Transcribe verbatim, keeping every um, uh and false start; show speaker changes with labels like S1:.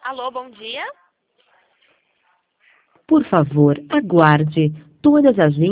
S1: Alô, bom dia.
S2: Por favor, aguarde. Todas as